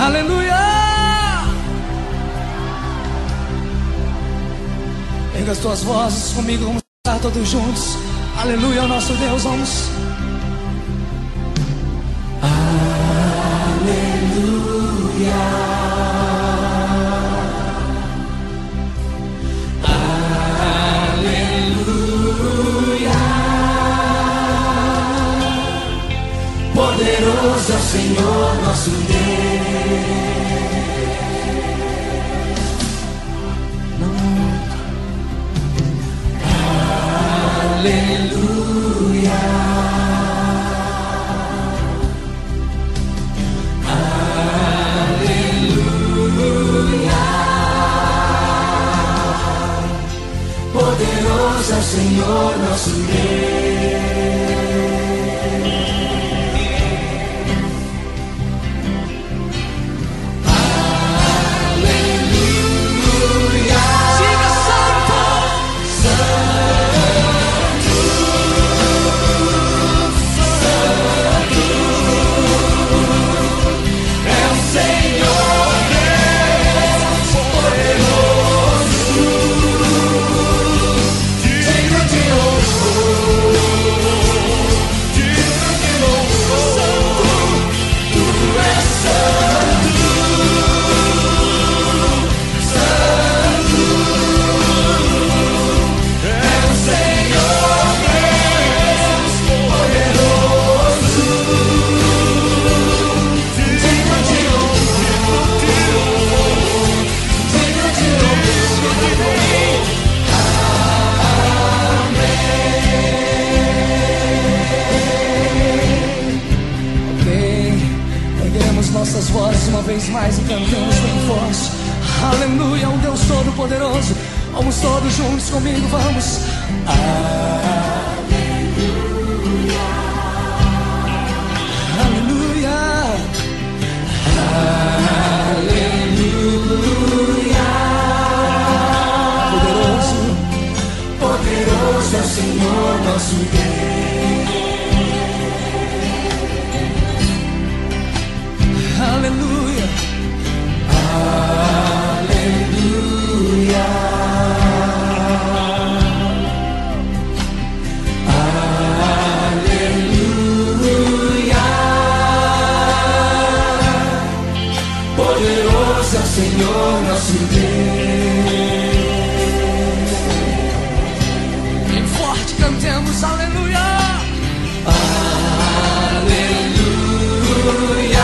Aleluia! Erga as tuas vozes comigo, vamos cantar todos juntos. Aleluia ao nosso Deus, vamos. Aleluia. Poderoso é o Senhor nosso Deus. Aleluia. Aleluia. Poderoso é o Senhor nosso Deus. Nossas vozes uma vez mais e cantamos bem forte. Aleluia, um Deus todo-poderoso. Vamos todos juntos comigo, vamos. Aleluia. Aleluia. Aleluia. Poderoso, poderoso é o Senhor nosso Deus. Aleluia, aleluia, aleluia. Poderoso é o Senhor nosso Deus. Bem forte cantemos, aleluia, aleluia.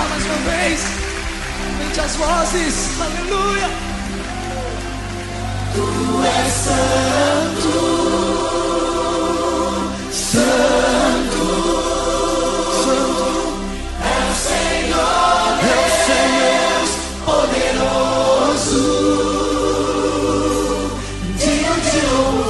As vozes, aleluia. Tu és santo, santo, santo. É o Senhor poderoso, digno de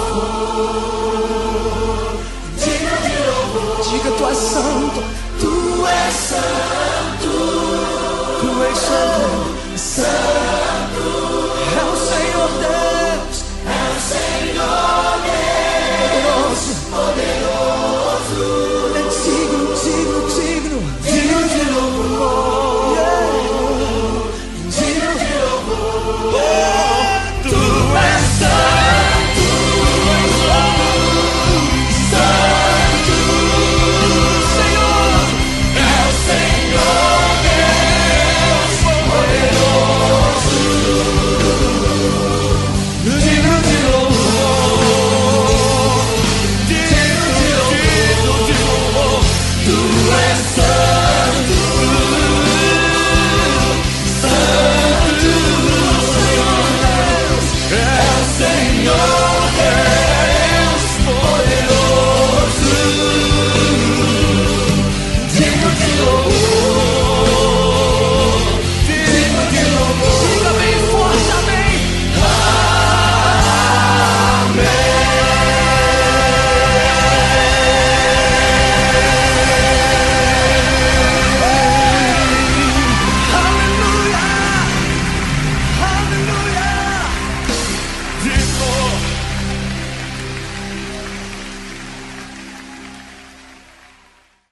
louvor, digno de louvor. Diga, tu és santo, tu és santo, tu és santo, santo. É o Senhor Deus, é o Senhor Deus, poderoso, é digno, digno, digno, digno de louvor, digno de louvor. Tu és santo, santo, Senhor, é o Senhor Deus, poderoso, digno de louvor, digno de louvor. Tu és santo, santo, Senhor Deus, é o Senhor.